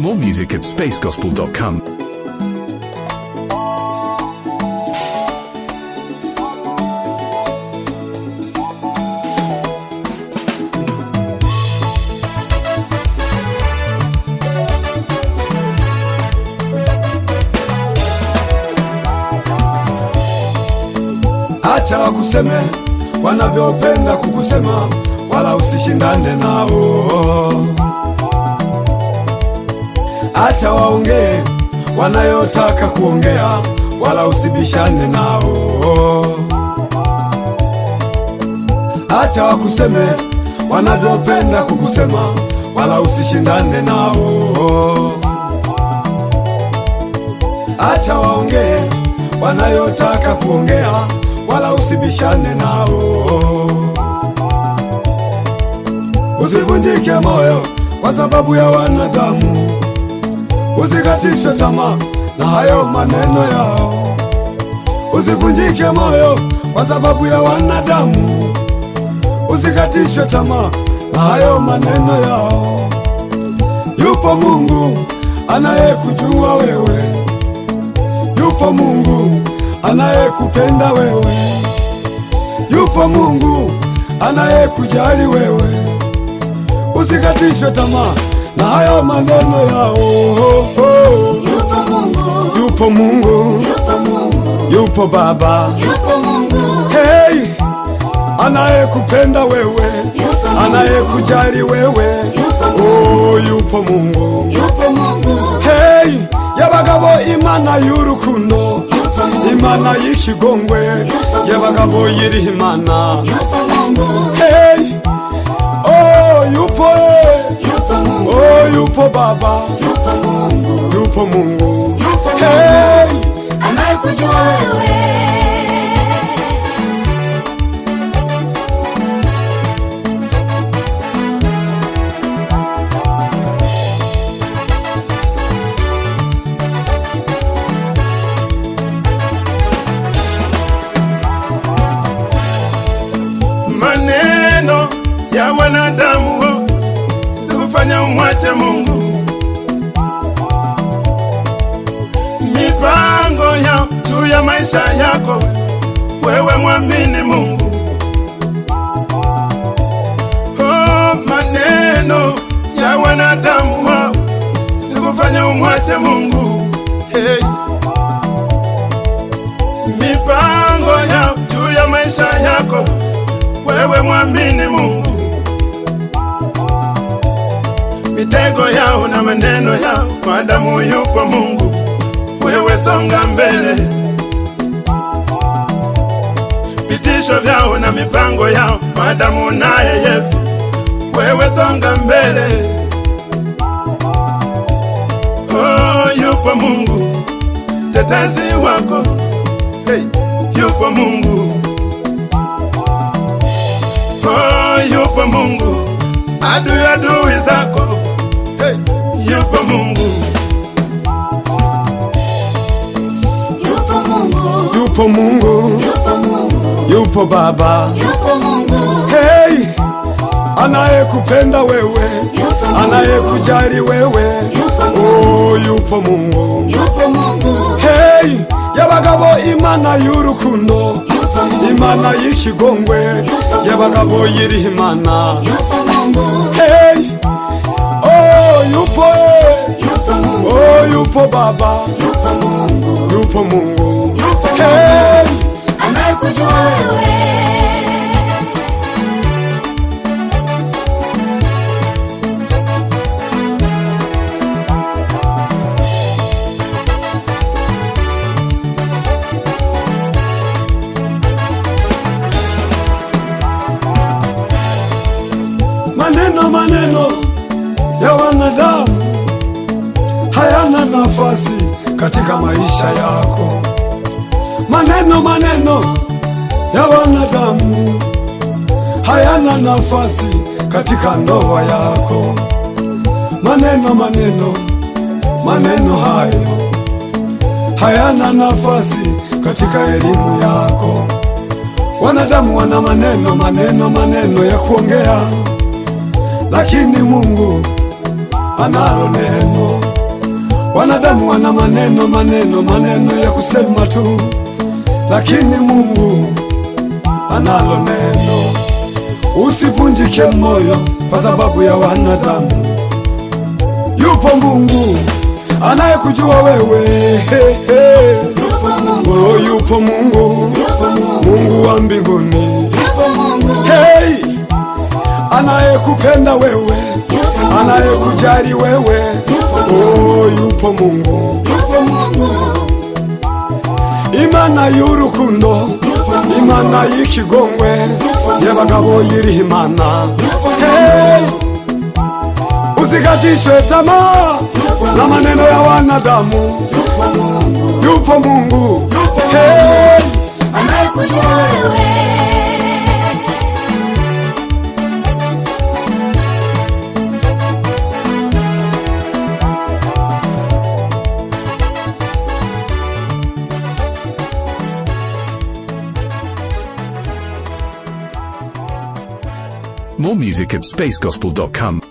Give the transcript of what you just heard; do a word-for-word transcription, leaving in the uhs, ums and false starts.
More music at space gospel dot com. Acha wakuseme wanavyopenda kukusema, wala usishindane nao. Acha waongee wanayotaka kuongea, wala usibishane nao. Acha wakuseme wanavyopenda kukusema, wala usishindane nao. Acha waongee wanayotaka kuongea, wala usibishane nao. Usivunjike moyo kwa sababu ya wanadamu, usikatishwe tamaa na hayo maneno yao. Usivunjike moyo kwa sababu ya wanadamu, usikatishwe tamaa na hayo maneno yao. Yupo Mungu anayekujua wewe, yupo Mungu anayekupenda wewe, yupo Mungu anayekujali wewe. Usikatishwe tamaa na hayo maneno yao. Yupo Mungu, yupo Mungu, yupo Mungu, yupo Baba, yupo Mungu, hey, anayekupenda wewe, yupo Mungu, anayekujali wewe, yupo Mungu, oh, yupo Mungu, yupo Mungu, hey, yabagabo imana y'urukundo, imana y'ikigongwe, yabagabo yiri imana, yupo Mungu, hey, oh, yupo, yupo Mungu, oh, yupo Baba, yupo Mungu, yupo Mungu, yupo hey, Mungu anayekujua wewe. Maneno ya wanadamu sikufanya umwache Mungu. Mipango ya juu ya maisha yako, wewe mwamini Mungu. Oh, maneno ya wanadamu sikufanya umwache Mungu. Hey. Mipango ya juu ya maisha yako, wewe mwamini Mungu. Mitego yao na maneno yao, madamu yupo Mungu, wewe songa mbele. Vitisho vyao na mipango yao, madamu naye Yesu, wewe songa mbele. Oh, yupo Mungu, tetezi wako, hey, yupo Mungu. Oh, yupo Mungu, adui adui zako, hey, yupo Mungu. Yupo Mungu, yupo Mungu, yupo Mungu, yupo Baba, yupo Mungu, hey, anayekupenda wewe, yupo Mungu, anayekujali wewe, yupo Mungu, oh, yupo Mungu, yupo Mungu, hey, yabagabo imana y'urukundo, yupo Mungu, imana y'ikigongwe, yabagabo yiri imana, yupo Mungu, hey, oh, yupo, yupo Mungu, oh, yupo Baba, yupo Mungu, yupo Mungu, yupo hey, Mungu anayekujua wewe. maneno maneno ya wanadamu hayana nafasi katika maisha yako. Maneno maneno ya wanadamu hayana nafasi katika ndoa yako. Maneno maneno maneno hayo hayana nafasi katika elimu yako. Wanadamu wana maneno maneno maneno ya kuongea, lakini Mungu analo neno. Wanadamu wana maneno maneno maneno ya kusema tu, lakini Mungu analo neno. Usivunjike moyo kwa sababu ya wanadamu. Yupo Mungu anayekujua wewe. Hey, hey. Yupo Mungu. Oh, yupo Mungu. Yupo Mungu. Mungu wa mbinguni. Yupo Mungu. Hey! Anayekupenda wewe, anayekujali wewe. Oh, yupo Mungu. Yupo Mungu. Imana y'urukundo, Imana y'ikigongwe, y'abagabo yiri Imana. Hey! Usikatishwe tamaa na maneno ya wanadamu. Yupo Mungu. Hey! Anayekujua wewe. More music at space gospel dot com.